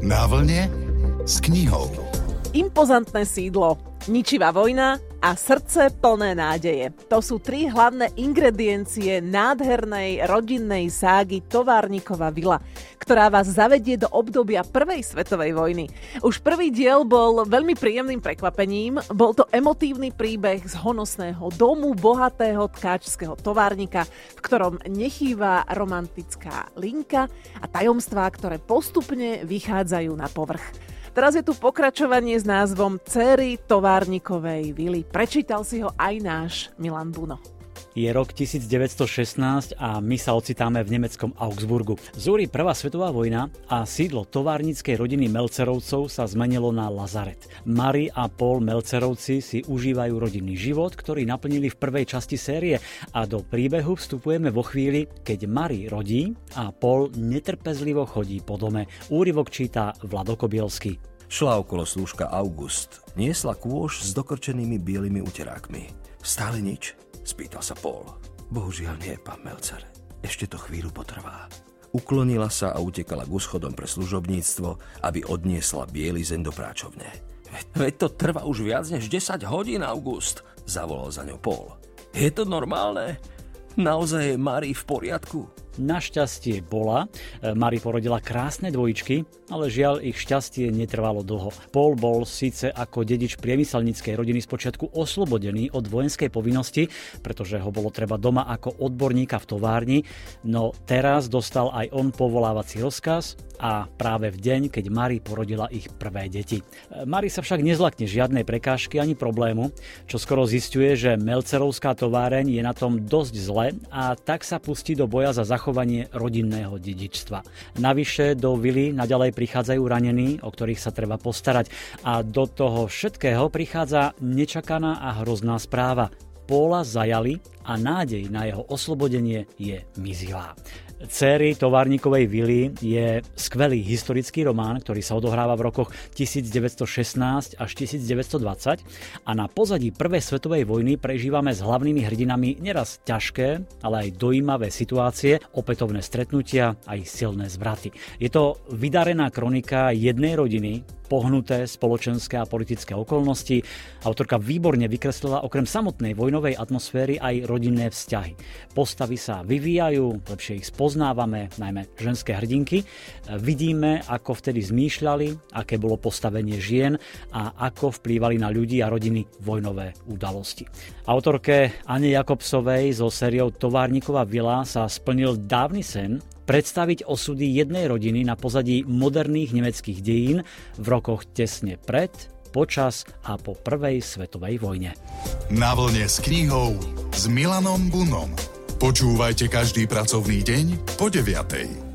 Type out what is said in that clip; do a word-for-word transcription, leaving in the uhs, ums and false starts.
Na vlne s knihou. Impozantné sídlo, ničivá vojna a srdce plné nádeje. To sú tri hlavné ingrediencie nádhernej rodinnej ságy Továrnikova vila, ktorá vás zavedie do obdobia prvej svetovej vojny. Už prvý diel bol veľmi príjemným prekvapením. Bol to emotívny príbeh z honosného domu bohatého tkáčského továrnika, v ktorom nechýba romantická linka a tajomstvá, ktoré postupne vychádzajú na povrch. Teraz je tu pokračovanie s názvom Céry Továrnikovej vily. Prečítal si ho aj náš Milan Buno. Je rok devätnásťstošestnásť a my sa ocitáme v nemeckom Augsburgu. Zúri prvá svetová vojna a sídlo továrnickej rodiny Melcerovcov sa zmenilo na lazaret. Marie a Paul Melcerovci si užívajú rodinný život, ktorý naplnili v prvej časti série, a do príbehu vstupujeme vo chvíli, keď Marie rodí a Paul netrpezlivo chodí po dome. Úryvok číta Vlado Kobielsky. Šla okolo slúžka August. Niesla kôš s dokrčenými bielými uterákmi. Stále nič? Spýtal sa Paul. Bohužiaľ nie, pán Melcer. Ešte to chvíľu potrvá. Uklonila sa a utekala k úschodom pre služobníctvo, aby odniesla bielizeň do práčovne. Veď to trvá už viac než desať hodín, August, zavolal za ňou Paul. Je to normálne? Naozaj je Marie v poriadku? Našťastie bola. Marie porodila krásne dvojičky, ale žiaľ ich šťastie netrvalo dlho. Paul bol síce ako dedič priemyselníckej rodiny spočiatku oslobodený od vojenskej povinnosti, pretože ho bolo treba doma ako odborníka v továrni, no teraz dostal aj on povolávací rozkaz a práve v deň, keď Marie porodila ich prvé deti. Marie sa však nezlakne žiadnej prekážky ani problému, čo skoro zisťuje, že Melcerovská továreň je na tom dosť zle, a tak sa pustí do boja za zachovanie rodinného dedičstva. Navyše do vily naďalej prichádzajú ranení, o ktorých sa treba postarať, a do toho všetkého prichádza nečakaná a hrozná správa. Paula zajali a nádej na jeho oslobodenie je mizivá. Céry Továrnikovej vily je skvelý historický román, ktorý sa odohráva v rokoch devätnásťstošestnásť až devätnásťstodvadsať, a na pozadí prvej svetovej vojny prežívame s hlavnými hrdinami neraz ťažké, ale aj dojímavé situácie, opätovné stretnutia aj silné zvraty. Je to vydarená kronika jednej rodiny, pohnuté spoločenské a politické okolnosti. Autorka výborne vykreslila okrem samotnej vojnovej atmosféry aj rodinné vzťahy. Postavy sa vyvíjajú, lepšie ich spoznávame, najmä ženské hrdinky. Vidíme, ako vtedy zmýšľali, aké bolo postavenie žien a ako vplývali na ľudí a rodiny vojnové udalosti. Autorke Ane Jakobsovej so sériou Továrnikova vila sa splnil dávny sen predstaviť osudy jednej rodiny na pozadí moderných nemeckých dejín v rokoch tesne pred, počas a po prvej svetovej vojne. Na vlne s knihou s Milanom Bunom. Počúvajte každý pracovný deň po deviatej.